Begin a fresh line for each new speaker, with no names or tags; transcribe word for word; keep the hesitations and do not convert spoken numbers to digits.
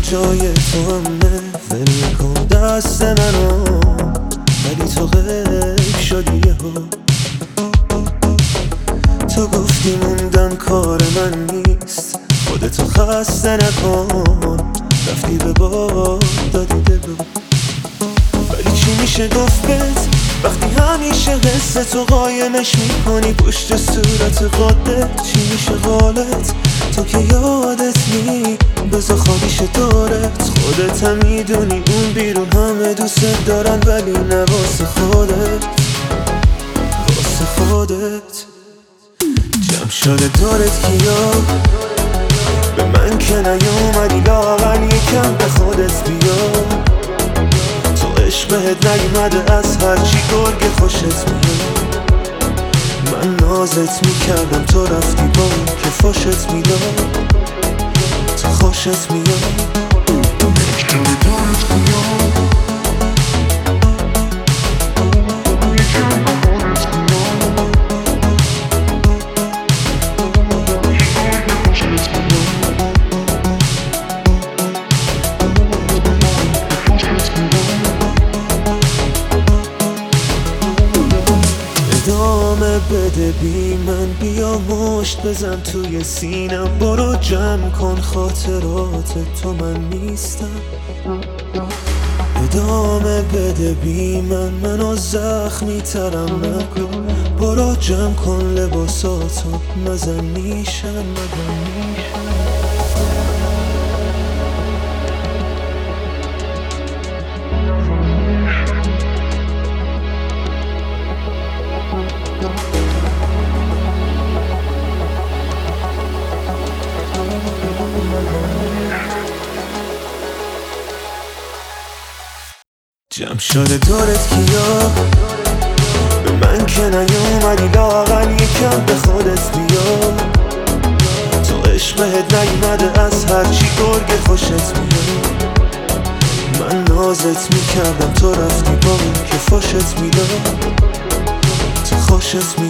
جای تو همه ول کن دست منو، ولی تو غیب شدی یهو. تو گفتی موندن کار من نیست، خودتو خسته نکن، رفتی به باد دادی دلو. ولی چی میشه گفت بهت وقتی همیشه حس تو قایمش میکنی پشت صورت خودت؟ چی میشه قالت تو که یادت نی بذار خالیش دارت؟ خودت هم میدونی اون بیرون همه دوست دارن، ولی نه واسه خودت، واسه خودت. جمع شده دارت کیا به من که نیومدی لاغل یکم به خودت بیا. تو عشق بهت نیومده از هرچی گرگ خوشت میاد. من نازت میکردم تو رفتی با اون که فاشت میداد. تو خوشت میاد ادامه بده بی من، بیا مشت بزن توی سینم، برو جمع کن خاطرات تو من نیستم. ادامه بده بی من، منو زخمی ترم نکن، برو جمع کن لباساتو نزن نیشم، نزن نیشم. جمع شده دارت کیا به من که نیومدی لاغل یکم به خودت بیا. تو عشق بهت نیومده از هرچی گرگ خوشت میاد. من نازت میکردم تو رفتی با اون که فاشت میداد. تو خوشت میاد